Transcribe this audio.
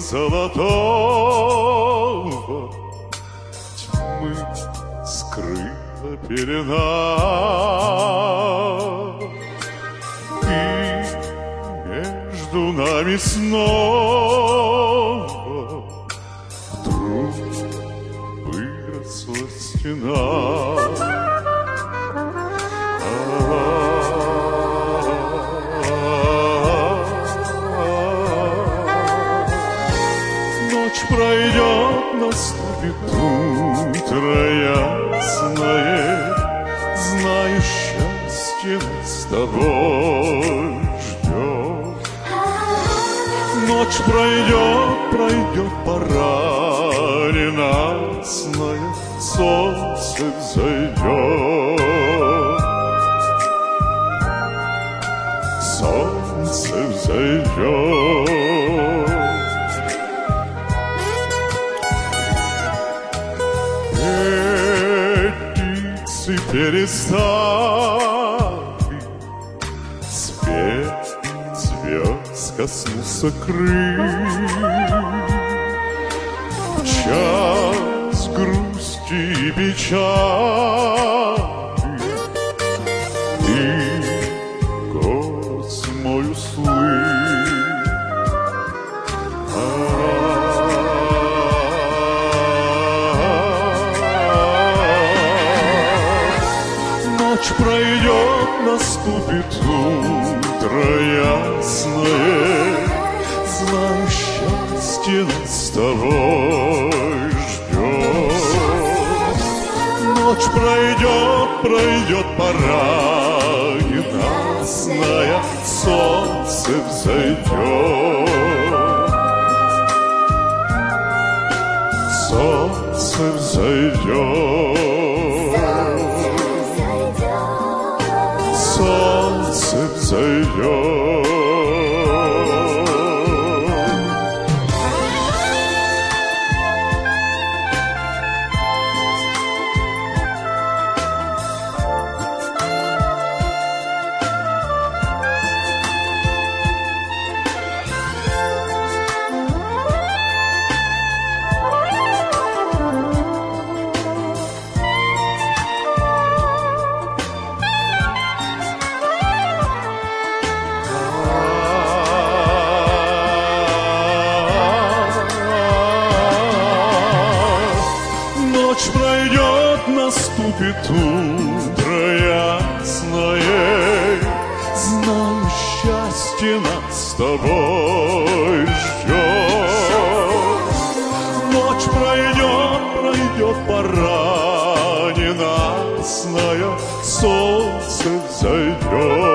золотого тьмы скрыла пелена, и между нами снова вдруг выросла стена. Ночь пройдет, наступит утро ясное, знаю, счастье нас с тобой ждет. Ночь пройдет, пройдет пора ненастная, солнце взойдет. Солнце взойдет. Птицы перестали, свет звезд коснулся крыль. В час грусти и печали ты голос мой услышь. Ночь пройдет, наступит утро ясное, знаю, счастье нас с тобой ждет. Ночь пройдет, пройдет пора ненастная, солнце взойдет. Солнце взойдет. Солнце взойдет. Ночь пройдет, наступит утро ясное, знаю, счастье нас с тобой ждет. Ночь пройдет, пройдет пора ненастная, солнце взойдет.